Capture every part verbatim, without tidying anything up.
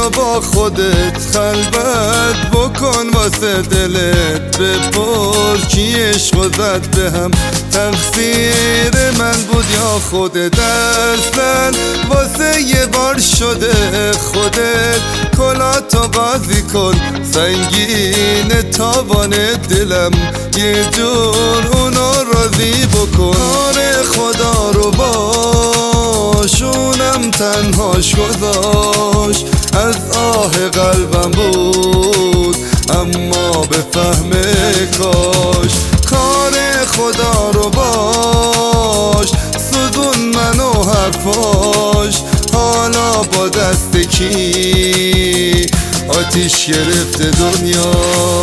بیا با خودت خلوت بکن واسه دلت، بپرس کی عشق و زد به هم، تقصیر من بود یا خودت؟ اصلا واسه یه بار شده خودت کلاتو قاضی کن، سنگین تاوان دلم یه جور اونو راضی بکن. کار خدا رو باش اونم تنهاش گذاشت، از آه قلبم بود اما به فهم کاش. کار خدا رو باش سوزون منو حرفاش، حالا با دست کی آتیش گرفته دنیا.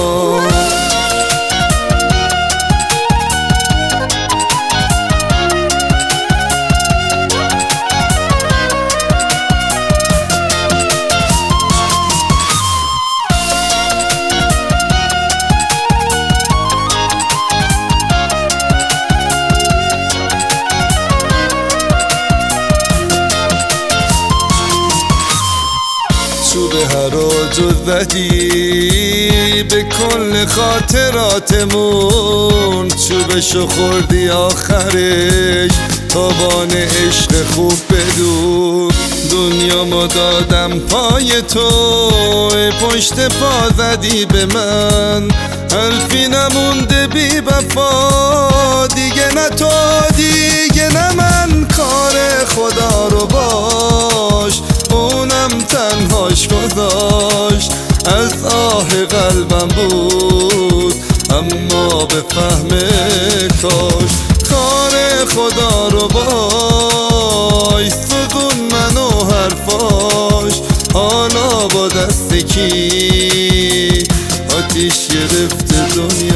چوب هراج و زدی به کل خاطراتمون، چوبشو خوردی آخرش تاوان عشق خوب بدون. دنیامو دادم پای تو، پشت پا زدی به من، حرفی نمونده بی وفا، دیگه نه تو دیگه نه من. کار خدا رو باش اونم تنهاش گذاشت، از آه قلبم بود اما به فهم کاش. کار خدا رو باش سوزون منو حرفاش، حالا با دست کی آتیش گرفته دنیا.